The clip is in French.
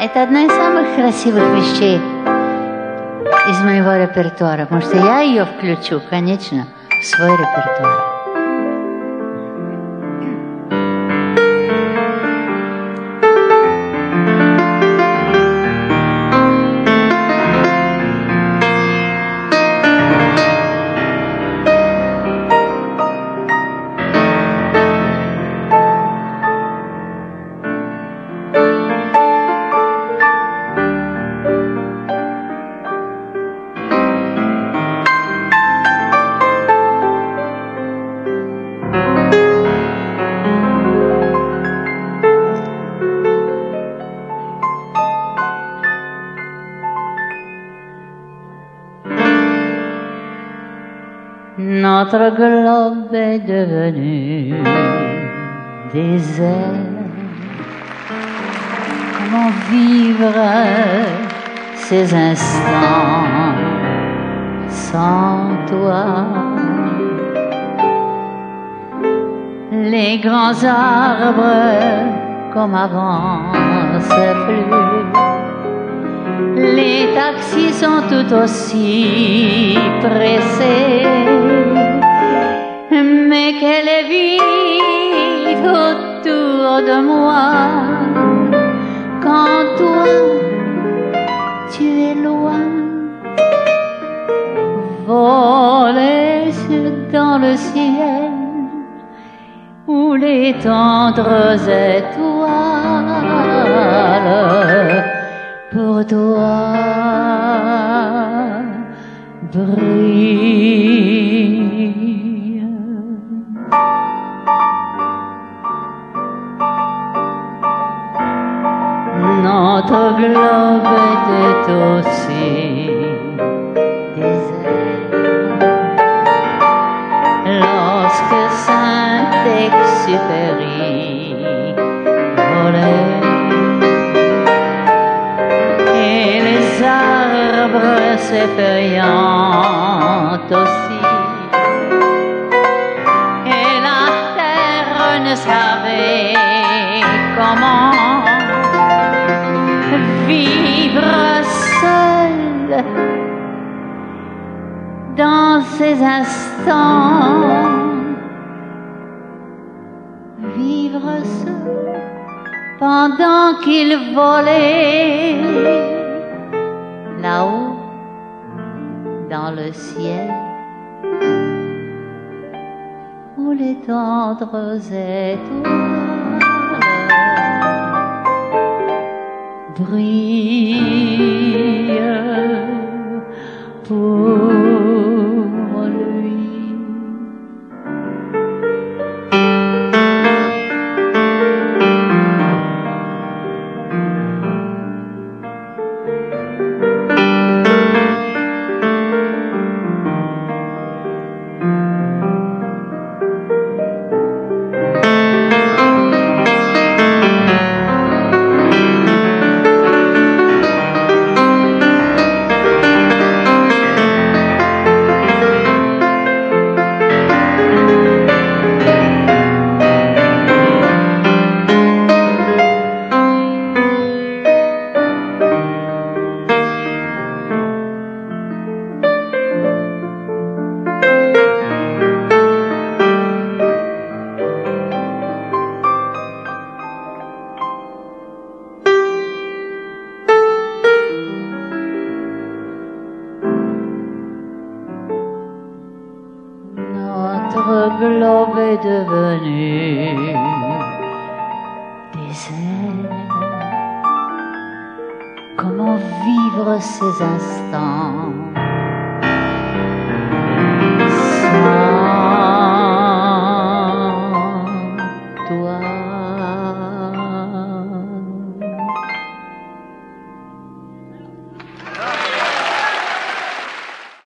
Это одна из самых красивых вещей из моего репертуара, потому что я ее включу, конечно, в свой репертуар. Notre globe est devenu désert. Comment vivre ces instants sans toi? Les grands arbres comme avant c'est plus. Les taxis sont tout aussi pressés. Mais qu'elle est vive autour de moi quand toi tu es loin. Voler dans le ciel où les tendres étoiles pour toi brillent. Notre globe était aussi désert lorsque Saint-Exupéry volait et les arbres s'effeuillant aussi et la terre ne savait comment vivre seul dans ces instants, vivre seul pendant qu'il volait là-haut dans le ciel où les tendres étoiles brille pour lui. Notre globe est devenu désert. Comment vivre ces instants